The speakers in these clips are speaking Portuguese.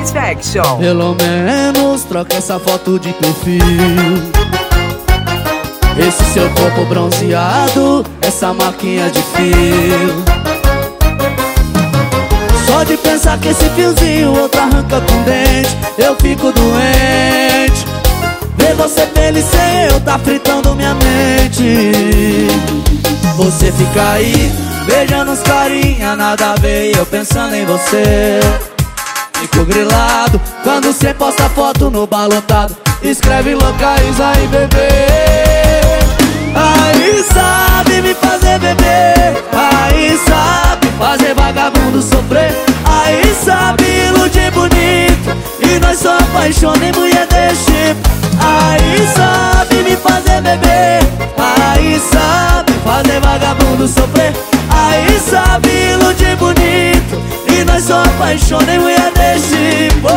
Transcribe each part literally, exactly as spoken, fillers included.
Satisfaction. Pelo menos troca essa foto de perfil. Esse seu corpo bronzeado, essa marquinha de fio. Só de pensar que esse fiozinho outro arranca com dente, eu fico doente. Ver você feliz sem eu tá fritando minha mente. Você fica aí, beijando os carinha, nada a ver, e eu pensando em você. Fico grilado quando cê posta foto no balotado, escreve localiza aí, bebê. Aí sabe me fazer beber, aí sabe fazer vagabundo sofrer, aí sabe iludir bonito, e nós só apaixona em mulher desse tipo. Aí sabe me fazer beber, aí sabe fazer vagabundo sofrer, aí sabe iludir bonito, e nós só apaixona em mulher desse tipo.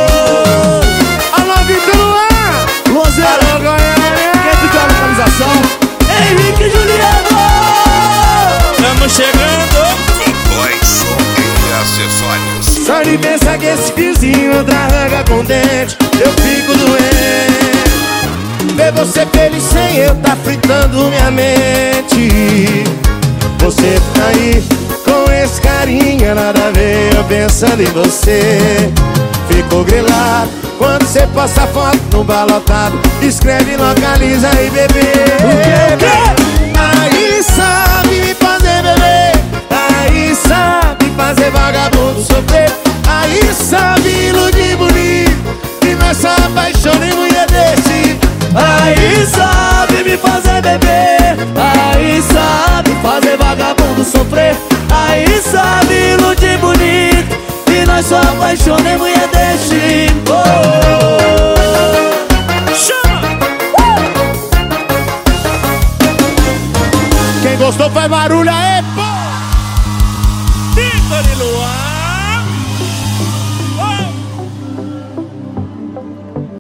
Alô, Vitor Luan! Luanzeira, Alô, Goiânia! quem pediu a localização? Henrique e Juliano! Estamos chegando! Cowboy Som e Acessórios. Só de pensar que esse vizinho outra arranca com dente, eu fico doente. Ver você feliz sem eu tá fritando minha mente. Você tá aí com esse carinha, nada a ver, eu pensando em você. Fico grilado quando você posta foto no balotado, escreve localiza aí, bebê. O quê? Aí sabe me fazer beber, aí sabe fazer vagabundo sofrer, aí sabe iludir bonito, e nessa paixão nem mulher desse. Aí sabe me fazer beber, aí sabe fazer vagabundo sofrer, aí sabe iludir bonito, e nós só apaixona em mulher desse tipo. Chama! Quem gostou faz barulho aí, pô! Vitor e Luan!